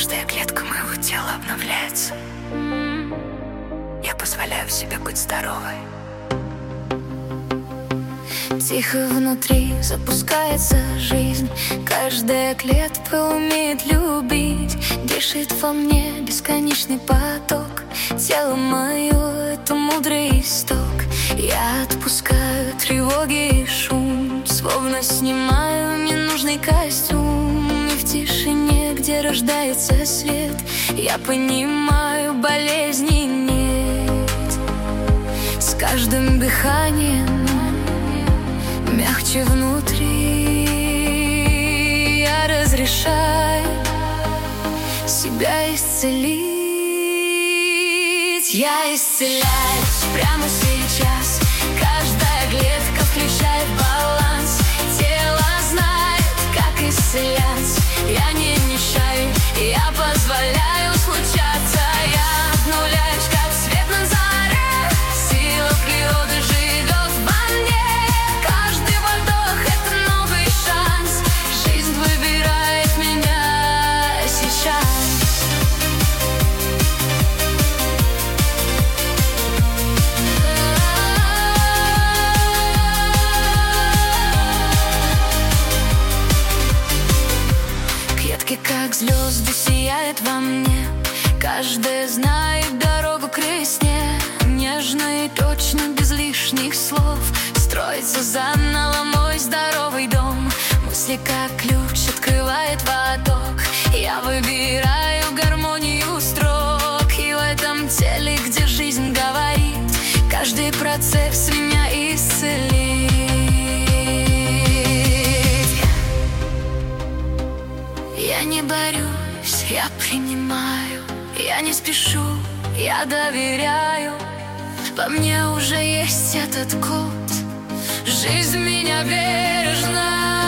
Каждая клетка моего тела обновляется. Я позволяю себе быть здоровой. Тихо внутри запускается жизнь. Каждая клетка умеет любить. Дышит во мне бесконечный поток. Тело мое — это мудрый исток. Я отпускаю тревоги и шум, словно снимаю ненужный костюм. И в тишине, где рождается свет, я понимаю, болезни нет. С каждым дыханием мягче внутри. Я разрешаю себя исцелить. Я исцеляюсь прямо сейчас. Каждая клетка включает баланс. Тело знает, как исцеляться. Я не мешаю, я позволяю случаться. Я обнуляюсь, как свет на заре. Сила природы живет во мне. Каждый вдох — это новый шанс. Жизнь выбирает меня сейчас. Как звезды сияет во мне. Каждая знает дорогу к весне. Нежно и точно, без лишних слов. Строится заново мой здоровый дом. Мысли как ключ открывает поток. Я выбираю гармонию строк. И в этом теле, где жизнь говорит, каждый процесс меня исцелит. Я не борюсь, я принимаю. Я не спешу, я доверяю. Во мне уже есть этот код. Жизнь меня бережно